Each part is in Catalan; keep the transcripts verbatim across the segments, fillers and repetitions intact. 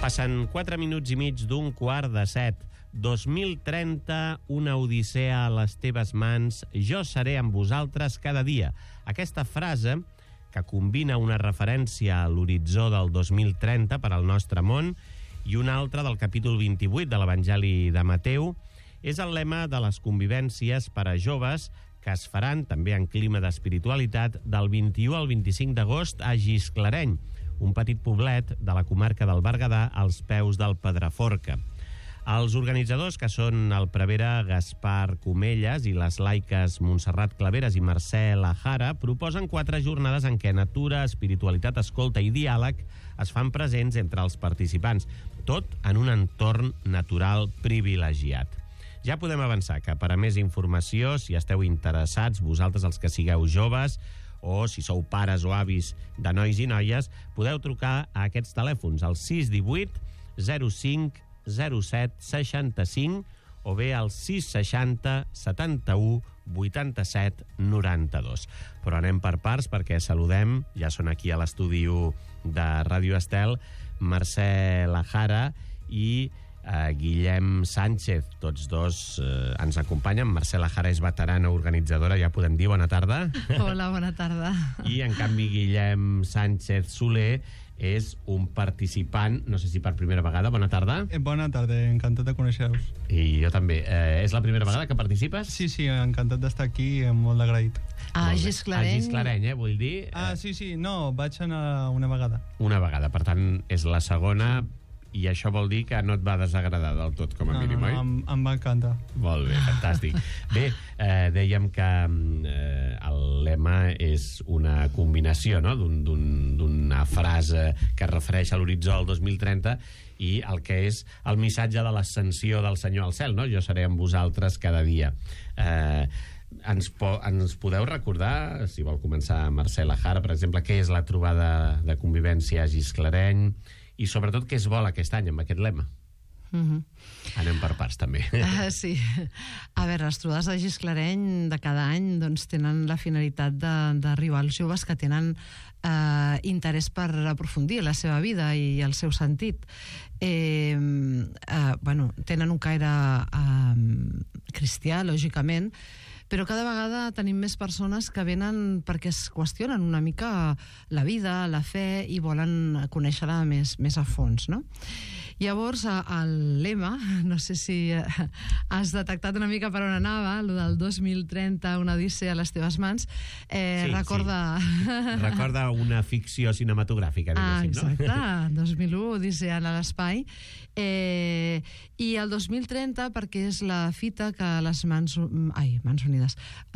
Passen quatre minuts i mig d'un quart de set. dos mil trenta, una odissea a les teves mans, jo seré amb vosaltres cada dia. Aquesta frase, que combina una referència a l'horitzó del dos mil trenta per al nostre món i una altra del capítol vint-i-vuit de l'Evangeli de Mateu, és el lema de les convivències per a joves que es faran, també en clima d'espiritualitat, del vint-i-u al vint-i-cinc d'agost a Gisclareny, un petit poblet de la comarca del Berguedà als peus del Pedraforca. Els organitzadors, que són el prevere Gaspar Comelles i les laiques Montserrat Claveres i Mercè Lajara, proposen quatre jornades en què natura, espiritualitat, escolta i diàleg es fan presents entre els participants, tot en un entorn natural privilegiat. Ja podem avançar que per a més informació, si esteu interessats, vosaltres els que sigueu joves, o si sou pares o avis de nois i noies, podeu trucar a aquests telèfons, al sis uno vuit zero cinc zero set seixanta-cinc o bé al sis seixanta setanta-u vuitanta-set noranta-dos. Però anem per parts perquè saludem, ja són aquí a l'estudi de Ràdio Estel, Mercè Lajara i Uh, Guillem Sánchez, tots dos uh, ens acompanyen. Mercè Lajara és veterana organitzadora, ja podem dir bona tarda. Hola, bona tarda. I en canvi Guillem Sánchez Soler és un participant, no sé si per primera vegada. Bona tarda. Eh, bona tarda, encantat de conèixer-vos. I jo també. Eh, és la primera vegada que participes? Sí, sí, encantat d'estar aquí, molt agraït. A Gisclareny. A Gisclareny, eh, vull dir. Ah, sí, sí, no, vaig anar una vegada. Una vegada, per tant, és la segona. I això vol dir que no et va desagradar del tot, com a no, mínim, no, oi? No, em, em va encantar. Molt bé, fantàstic. Bé, eh, dèiem que eh, el lema és una combinació, no?, d'una un, un, frase que es refereix a l'horitzó del dos mil trenta i el que és el missatge de l'ascensió del Senyor al cel, no? Jo seré amb vosaltres cada dia. Eh, ens, po ens podeu recordar, si vol començar Mercè Lajara, per exemple, què és la trobada de convivència a Gisclareny i sobretot què es vol aquest any amb aquest lema? Uh-huh. Anem per parts també. Uh, sí, a veure, les trobades de Gisclareny de cada any doncs, tenen la finalitat d'arribar als joves que tenen eh, interès per aprofundir la seva vida i el seu sentit. Eh, eh, bueno, tenen un caire eh, cristià, lògicament, però cada vegada tenim més persones que venen perquè es qüestionen una mica la vida, la fe, i volen conèixer-la més, més a fons, no? Llavors, el lema, no sé si has detectat una mica per on anava, el del dos mil trenta, una odissea a les teves mans, eh, sí, recorda... Sí. Recorda una ficció cinematogràfica, diguéssim, ah, exacte, no? dos mil u, Odissea a l'espai. Eh, I el dos mil trenta, perquè és la fita que les mans... Ai, mans unides.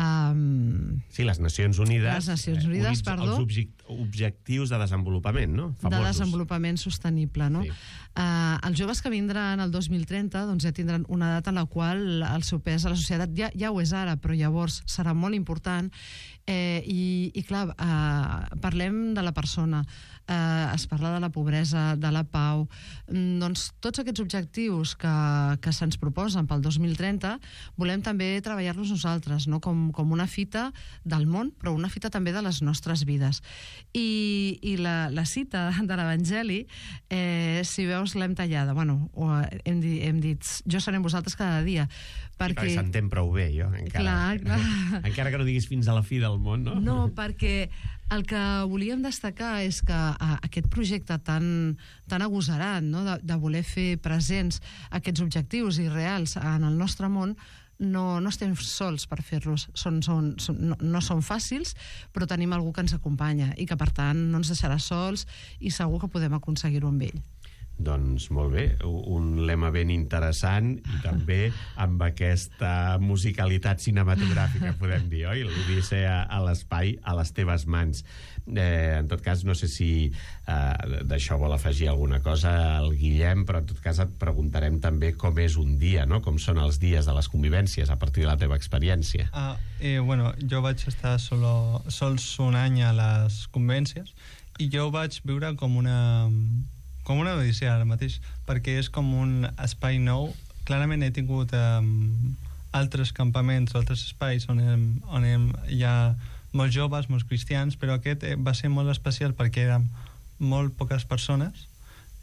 Um, sí, les Nacions Unides. Les Nacions Unides, eh, perdó. Els object objectius de desenvolupament, no? Famosos. De desenvolupament sostenible, no? Sí. Uh, els joves que vindran el dos mil trenta doncs ja tindran una data en la qual el seu pes a la societat ja, ja ho és ara, però llavors serà molt important. Eh, i, i clar, eh, parlem de la persona, eh, es parla de la pobresa, de la pau, mm, doncs tots aquests objectius que, que se'ns proposen pel dos mil trenta volem també treballar-los nosaltres, no? com, com una fita del món, però una fita també de les nostres vides. I, i la, la cita de l'Evangeli, eh, si veus, l'hem tallada, bueno, o hem, di, hem dit jo seré amb vosaltres cada dia, perquè... Sí, s'entén prou bé, jo, encara. Clar, clar. Encara que no diguis fins a la fi del món, no? No, perquè el que volíem destacar és que a, aquest projecte tan, tan agosarat, no? de, de voler fer presents aquests objectius i reals en el nostre món, no, no estem sols per fer-los, són, són, són, no, no són fàcils, però tenim algú que ens acompanya i que per tant no ens deixarà sols i segur que podem aconseguir-ho amb ell. Doncs molt bé, un lema ben interessant i també amb aquesta musicalitat cinematogràfica, podem dir, oi? L'Odissea a l'espai, a les teves mans. Eh, en tot cas, no sé si eh, d'això vol afegir alguna cosa el Guillem, però en tot cas et preguntarem també com és un dia, no? Com són els dies de les convivències a partir de la teva experiència. Ah, eh, bueno, jo vaig estar solo, sols un any a les convivències i jo ho vaig viure com una... com una odissea ara mateix, perquè és com un espai nou. Clarament he tingut um, altres campaments, altres espais on, hem, on hem, hi ha molts joves, molts cristians, però aquest va ser molt especial perquè érem molt poques persones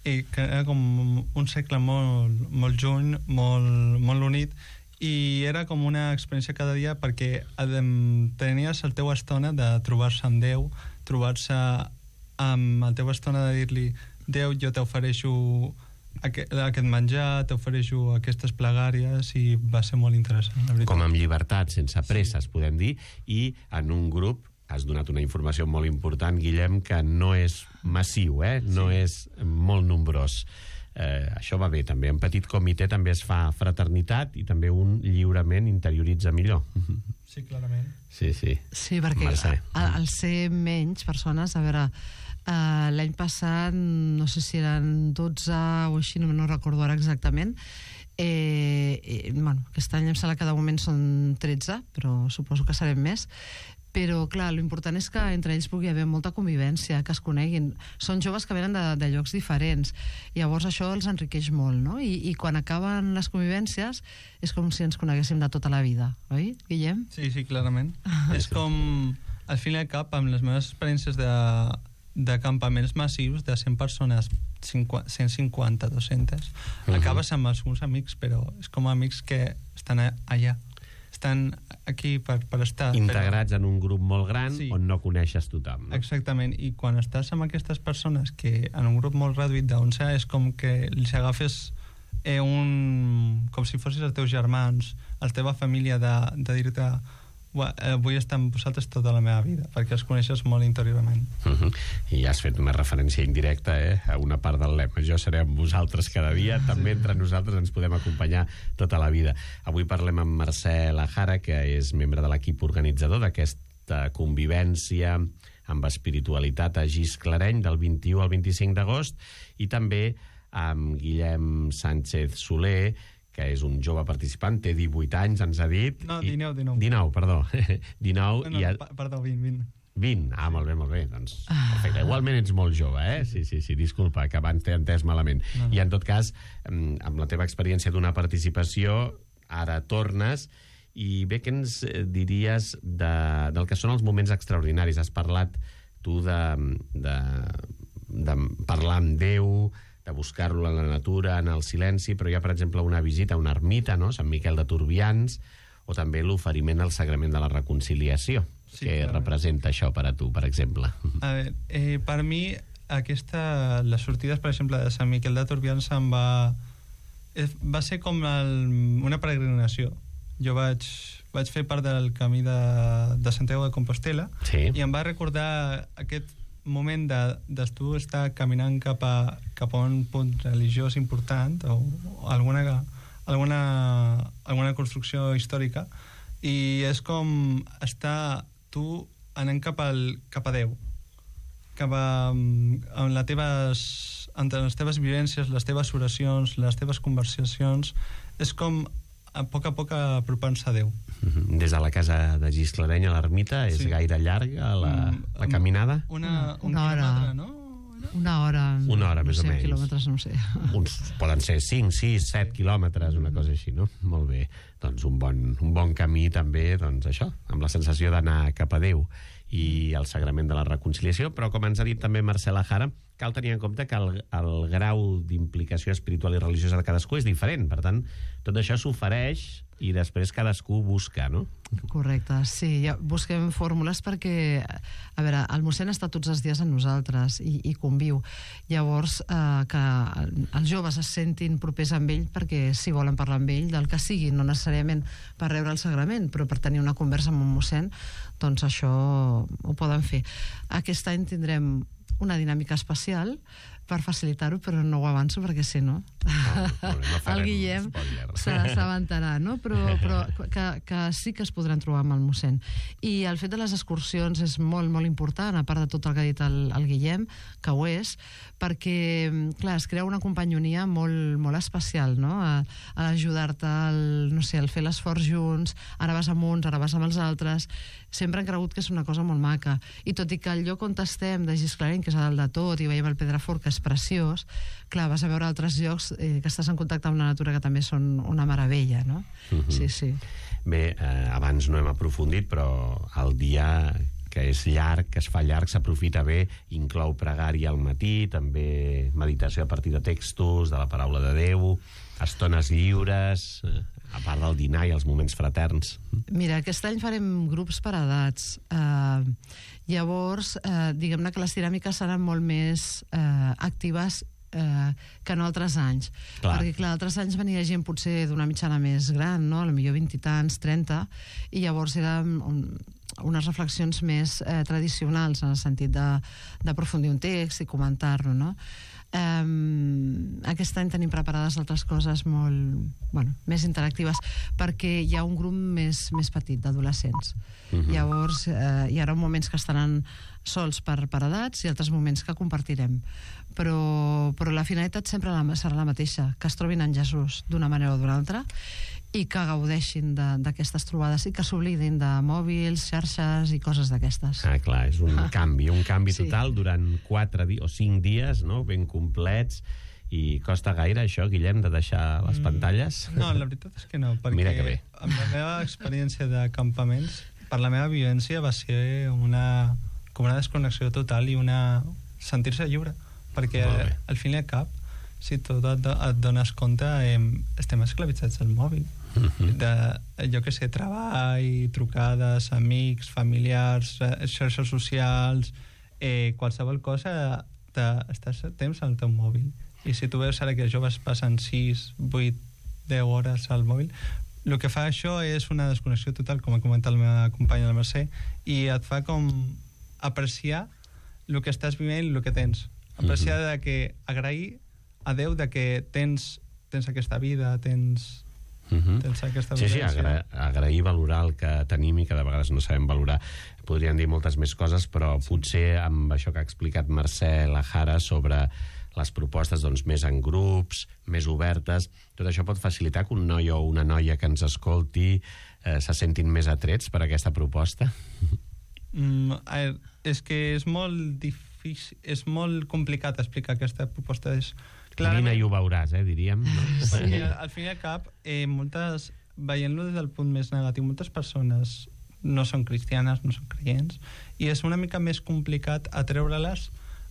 i que era com un segle molt, molt juny, molt, molt unit, i era com una experiència cada dia perquè um, tenies la teva estona de trobar-se amb Déu, trobar-se amb la teva estona de dir-li Déu, jo t'ofereixo aquest, aquest menjar, t'ofereixo aquestes plegàries, i va ser molt interessant, la veritat. Com amb llibertat, sense presses, sí. podem dir, i en un grup has donat una informació molt important, Guillem, que no és massiu, eh? no sí. és molt nombrós. Eh, això va bé, també. En petit comitè també es fa fraternitat i també un lliurament interioritza millor. Sí, clarament. Sí, sí. Sí, perquè al, al ser menys persones, a veure, uh, l'any passat, no sé si eren dotze o així, no, no recordo ara exactament, eh, eh, bueno, aquest any em sembla que de moment són tretze, però suposo que serem més. Però, clar, l'important és que entre ells pugui haver molta convivència, que es coneguin. Són joves que venen de, de llocs diferents. Llavors això els enriqueix molt, no? I, i quan acaben les convivències és com si ens coneguéssim de tota la vida, oi, Guillem? Sí, sí, clarament. És com, al fin i al cap, amb les meves experiències de, de campaments massius de cent persones, cent cinquanta, dues-centes, uh-huh. acabes amb alguns amics, però és com amics que estan allà. Estan aquí per, per estar... Integrats però... en un grup molt gran, sí. on no coneixes tothom. No? Exactament, i quan estàs amb aquestes persones que en un grup molt reduït d'onze és com que els agafes eh, un... com si fossis els teus germans, la teva família, de, de dir-te vull estar amb vosaltres tota la meva vida, perquè els coneixes molt interiorment. Uh-huh. I has fet una referència indirecta eh, a una part del lema. Jo seré amb vosaltres cada dia, també entre nosaltres ens podem acompanyar tota la vida. Avui parlem amb Mercè Lajara, que és membre de l'equip organitzador d'aquesta convivència amb espiritualitat a Gisclareny del vint-i-u al vint-i-cinc d'agost, i també amb Guillem Sánchez Soler, que és un jove participant, té divuit anys, ens ha dit... No, dinou, dinou. dinou, perdó. dinou no, no, i... A... Perdó, vint, vint. vint, ah, molt bé, molt bé. Doncs, perfecte. Igualment ets molt jove, eh? Sí, sí, sí, disculpa, que abans t'he entès malament. No, no. I en tot cas, amb la teva experiència d'una participació, ara tornes, i bé, què ens diries de, del que són els moments extraordinaris? Has parlat tu de, de, de parlar amb Déu, de buscar-lo en la natura, en el silenci, però hi ha, per exemple, una visita a una ermita, no? Sant Miquel de Turbians, o també l'oferiment al Sagrament de la Reconciliació. Sí, què clarament representa això per a tu, per exemple? A veure, eh, per mi, aquesta, les sortides, per exemple, de Sant Miquel de Turbians em va... Eh, va ser com el, una peregrinació. Jo vaig, vaig fer part del camí de, de Santiago de Compostela, sí. i em va recordar aquest moment de, de tu estar caminant cap a, cap a un punt religiós important o, o alguna, alguna, alguna construcció històrica, i és com estar tu anant cap, al, cap a Déu, cap a, amb les teves, entre les teves vivències, les teves oracions, les teves conversacions, és com a poc a poc apropant-se a Déu. Des de la casa de Gisclareny a l'ermita és sí. gaire llarga la, la caminada? Una, un una hora, no? Una hora. Una hora, no més sé, o menys. Quilòmetres, no sé. Uns, poden ser cinc, sis, set quilòmetres, una cosa així, no? Molt bé. Doncs un bon, un bon camí també, doncs això, amb la sensació d'anar cap a Déu i el Sagrament de la Reconciliació, però com ens ha dit també Mercè Lajara, cal tenir en compte que el, el grau d'implicació espiritual i religiosa de cadascú és diferent. Per tant, tot això s'ofereix i després cadascú busca, no? Correcte, sí. Ja busquem fórmules perquè, a veure, el mossèn està tots els dies amb nosaltres i, i conviu. Llavors, eh, que els joves es sentin propers amb ell perquè si volen parlar amb ell del que sigui, no necessàriament per rebre el sagrament, però per tenir una conversa amb un mossèn, doncs això ho poden fer. Aquest any tindrem una dinàmica especial per facilitar-ho, però no ho avanço perquè si no, no, no, no el Guillem s'avantarà, no? Però, però que, que sí que es podran trobar amb el mossèn. I el fet de les excursions és molt, molt important, a part de tot el que ha dit el, el Guillem, que ho és, perquè, clar, es crea una companyonia molt, molt especial, no? A, a ajudar-te, al, no sé, al fer l'esforç junts, ara vas amb uns, ara vas amb els altres. Sempre han cregut que és una cosa molt maca. I tot i que el lloc on estem, de Gisclareny, que és a dalt de tot, i veiem el Pedrafort, que és preciós, clar, vas a veure altres llocs eh, que estàs en contacte amb la natura que també són una meravella, no? Uh-huh. Sí, sí. Bé, eh, abans no hem aprofundit, però el dia que és llarg, que es fa llarg, s'aprofita bé, inclou pregària al matí, també meditació a partir de textos, de la paraula de Déu, estones lliures, a part del dinar i els moments fraterns. Mira, aquest any farem grups per edats. Uh, llavors, uh, diguem-ne que les dinàmiques seran molt més uh, actives eh, que en altres anys. Clar. Perquè, clar, altres anys venia gent potser d'una mitjana més gran, no? Potser vint i tants, trenta, i llavors eren un, unes reflexions més eh, tradicionals, en el sentit d'aprofundir un text i comentar-lo, no? Um, aquest any tenim preparades altres coses molt, bueno, més interactives, perquè hi ha un grup més, més petit d'adolescents. Uh-huh. Llavors eh, hi haurà moments que estaran sols per, per edats i altres moments que compartirem, però, però la finalitat sempre la, serà la mateixa, que es trobin en Jesús d'una manera o d'una altra i que gaudeixin d'aquestes trobades i que s'oblidin de mòbils, xarxes i coses d'aquestes. Ah, clar, és un ah. canvi, un canvi Sí. total durant quatre di o cinc dies, no?, ben complets. I costa gaire això, Guillem, de deixar les pantalles? No, la veritat és que no, perquè Mira que bé. amb la meva experiència de campaments, per la meva vivència va ser una, com una desconnexió total i una sentir-se lliure, perquè Molt bé. al fin i al cap, si tu et, et dones compte, eh, estem esclavitzats al mòbil. Mhm. De, jo que sé, treball, trucades, amics, familiars, eh, xarxes socials, eh, qualsevol cosa, te, estàs temps al teu mòbil. I si tu veus ara que els joves passen sis, vuit, deu hores al mòbil, el que fa això és una desconnexió total, com ha comentat la meva companya, la Mercè, i et fa com apreciar el que estàs vivint i el que tens. Apreciar de que agrair a Déu de que tens, tens aquesta vida, tens... Uh-huh. tens aquesta Sí, sí, vivència. agra agrair, valorar el que tenim i que de vegades no sabem valorar. Podríem dir moltes més coses, però sí. potser amb això que ha explicat Mercè Lajara sobre les propostes doncs, més en grups, més obertes, tot això pot facilitar que un noi o una noia que ens escolti eh, se sentin més atrets per aquesta proposta? Mm, a veure, és que és molt difícil, és molt complicat explicar aquesta proposta. És, Vine i ho veuràs, eh, diríem. No? Perquè al fin i al cap, eh, moltes, veient-lo des del punt més negatiu, moltes persones no són cristianes, no són creients, i és una mica més complicat atreure-les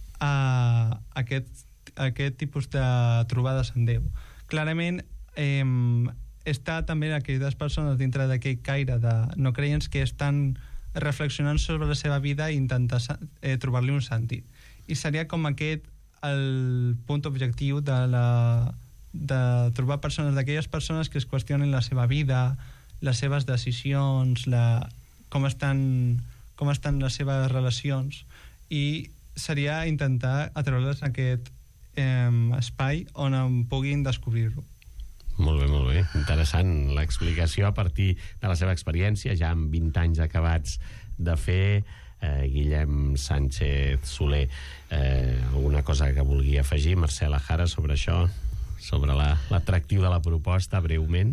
a aquest, a aquest tipus de trobades amb Déu. Clarament, eh, està també aquelles persones dintre d'aquell caire de no creients que estan reflexionant sobre la seva vida i intentar eh, trobar-li un sentit. I seria com aquest el punt objectiu de, la, de trobar persones, d'aquelles persones que es qüestionen la seva vida, les seves decisions, la, com, estan, com estan les seves relacions, i seria intentar atreure-les en aquest eh, espai on en puguin descobrir-lo. Molt bé, molt bé. Interessant l'explicació a partir de la seva experiència, ja amb vint anys acabats de fer. Eh, Guillem Sánchez Soler, eh, alguna cosa que vulgui afegir, Mercè Lajara, sobre això, sobre l'atractiu la, de la proposta, breument?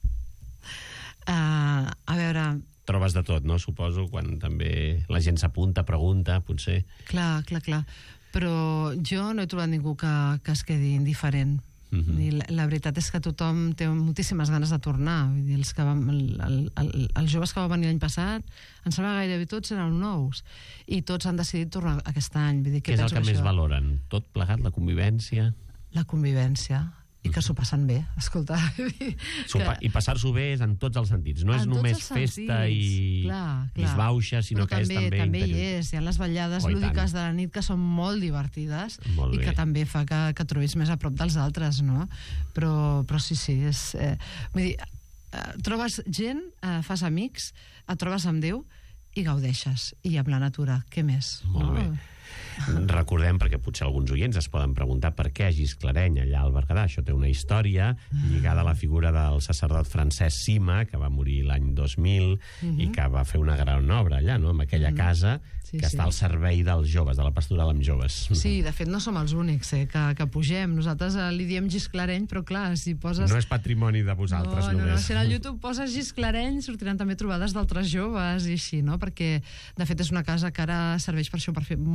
Uh, a veure... Trobes de tot, no? Suposo, quan també la gent s'apunta, pregunta, potser... Clar, clar, clar. Però jo no he trobat ningú que, que es quedi indiferent. Uh-huh. I la, la veritat és que tothom té moltíssimes ganes de tornar. Vull dir, els, que vam, el, el, el, els joves que van venir l'any passat, em sembla gairebé tots eren nous, i tots han decidit tornar aquest any. Vull dir, què és el que més això? valoren? Tot plegat, la convivència? La convivència, i que s'ho passen bé, escolta. Que... I passar-s'ho bé és en tots els sentits, no és només festa i disbauxa, sinó que és també... També hi és, hi ha les ballades oh, lúdiques de la nit que són molt divertides molt i que també fa que, que trobis més a prop dels altres, no? Però, però sí, sí, és... Eh, vull dir, eh, trobes gent, eh, fas amics, et trobes amb Déu i gaudeixes, i amb la natura, què més? Molt no? bé. Recordem, perquè potser alguns oients es poden preguntar per què a Gisclareny, allà al Berguedà. Això té una història lligada a la figura del sacerdot Francesc Sima, que va morir l'any dos mil uh-huh. i que va fer una gran obra allà, no?, en aquella uh-huh. casa sí, que sí. està al servei dels joves, de la pastoral amb joves. Sí, de fet no som els únics eh, que, que pugem. Nosaltres eh, li diem Gisclareny, però clar, si poses... No és patrimoni de vosaltres, no, només. No, no, si al YouTube poses Gisclareny sortiran també trobades d'altres joves i així, no? Perquè de fet és una casa que ara serveix per això, per fer moltes trobades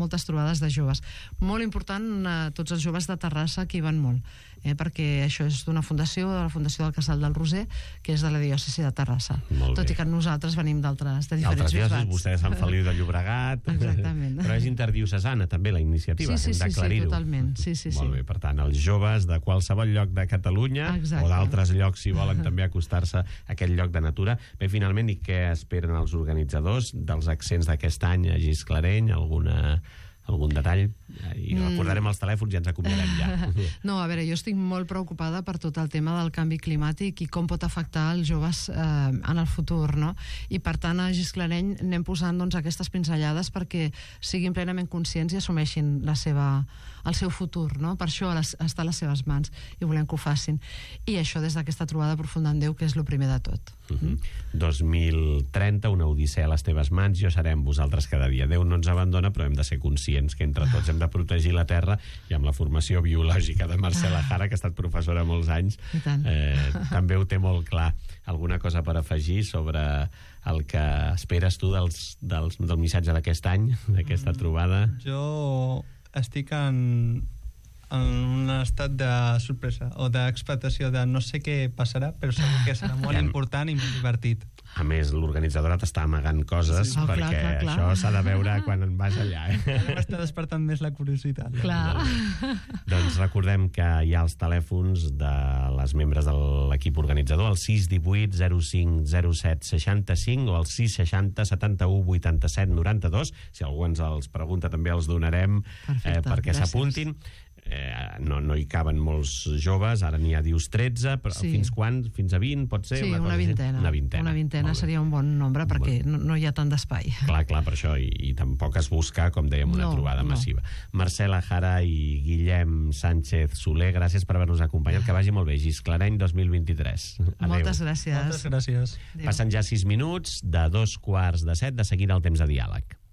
trobades de joves. Molt important, eh, tots els joves de Terrassa que hi van molt, eh, perquè això és d'una fundació, de la Fundació del Casal del Roser, que és de la diòcesi de Terrassa. Tot i que nosaltres venim d'altres, de diferents diòcesis, bisbats. vostè de Sant Feliu de Llobregat. Exactament. Però és interdiocesana, també, la iniciativa. Sí, sí, hem sí, sí, totalment. Sí, sí, sí. Molt bé, per tant, els joves de qualsevol lloc de Catalunya, exacte, o d'altres llocs, si volen també acostar-se a aquest lloc de natura. Bé, finalment, i què esperen els organitzadors dels accents d'aquest any a Gisclareny? Alguna... algun detall? I recordarem els telèfons i ens acomiadarem ja. No, a veure, jo estic molt preocupada per tot el tema del canvi climàtic i com pot afectar els joves eh, en el futur, no? I per tant a Gisclareny anem posant doncs, aquestes pinzellades perquè siguin plenament conscients i assumeixin la seva, el seu futur, no? Per això les, està a les seves mans i volem que ho facin. I això des d'aquesta trobada profunda en Déu, que és el primer de tot. Uh-huh. dos mil trenta, una odissea a les teves mans, jo seré amb vosaltres cada dia. Déu no ens abandona, però hem de ser conscients que entre tots hem de protegir la Terra, i amb la formació biològica de Marcela Jara, que ha estat professora molts anys, eh, també ho té molt clar. Alguna cosa per afegir sobre el que esperes tu dels, dels, del missatge d'aquest any, d'aquesta trobada? Jo estic en, en un estat de sorpresa o d'expectació de no sé què passarà, però segur que serà molt important i molt divertit. A més, l'organitzadora t'està amagant coses, sí, perquè clar, clar, clar. això s'ha de veure quan en vas allà. Eh? Ara m'està despertant més la curiositat. Clar. Doncs recordem que hi ha els telèfons de les membres de l'equip organitzador, el sis uno vuit zero cinc zero set sis cinc o el sis seixanta setanta-u vuitanta-set noranta-dos. Si algú ens els pregunta també els donarem. Perfecte, eh, perquè s'apuntin. Eh, no, no hi caben molts joves, ara n'hi ha, dius, tretze, però sí. Fins quan? Fins a vint, pot ser? Sí, una, una vintena. Una vintena, una vintena seria un bon nombre, perquè no, no hi ha tant d'espai. Clar, clar, per això, i, i tampoc es busca, com dèiem, una no, trobada no. massiva. Marcela Jara i Guillem Sánchez Soler, gràcies per haver-nos acompanyat, que vagi molt bé. Gisclareny dos mil vint-i-tres. Adéu. Moltes gràcies. Moltes gràcies. Adéu. Passen ja sis minuts de dos quarts de set, de seguida el temps de diàleg.